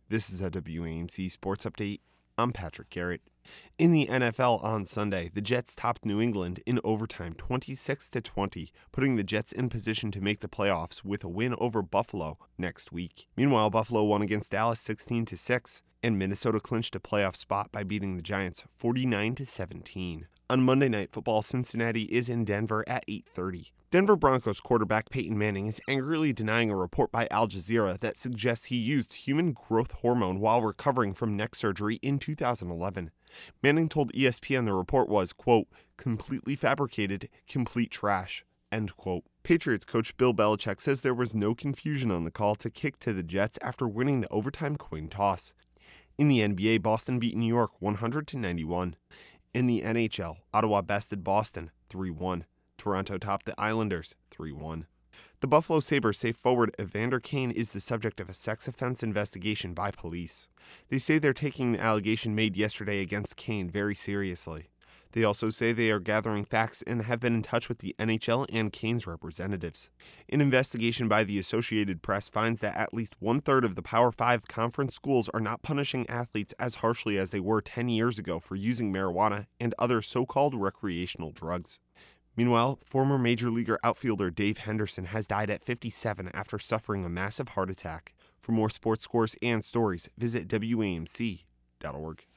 This is a WAMC Sports Update. I'm Patrick Garrett. In the NFL on Sunday, the Jets topped New England in overtime 26-20, putting the Jets in position to make the playoffs with a win over Buffalo next week. Meanwhile, Buffalo won against Dallas 16-6, and Minnesota clinched a playoff spot by beating the Giants 49-17. On Monday Night Football, Cincinnati is in Denver at 8:30. Denver Broncos quarterback Peyton Manning is angrily denying a report by Al Jazeera that suggests he used human growth hormone while recovering from neck surgery in 2011. Manning told ESPN the report was, quote, completely fabricated, complete trash, end quote. Patriots coach Bill Belichick says there was no confusion on the call to kick to the Jets after winning the overtime coin toss. In the NBA, Boston beat New York 100-91. In the NHL, Ottawa bested Boston 3-1. Toronto topped the Islanders 3-1. The Buffalo Sabres say forward Evander Kane is the subject of a sex offense investigation by police. They say they're taking the allegation made yesterday against Kane very seriously. They also say they are gathering facts and have been in touch with the NHL and Kane's representatives. An investigation by the Associated Press finds that at least 1/3 of the Power 5 conference schools are not punishing athletes as harshly as they were 10 years ago for using marijuana and other so-called recreational drugs. Meanwhile, former Major Leaguer outfielder Dave Henderson has died at 57 after suffering a massive heart attack. For more sports scores and stories, visit WAMC.org.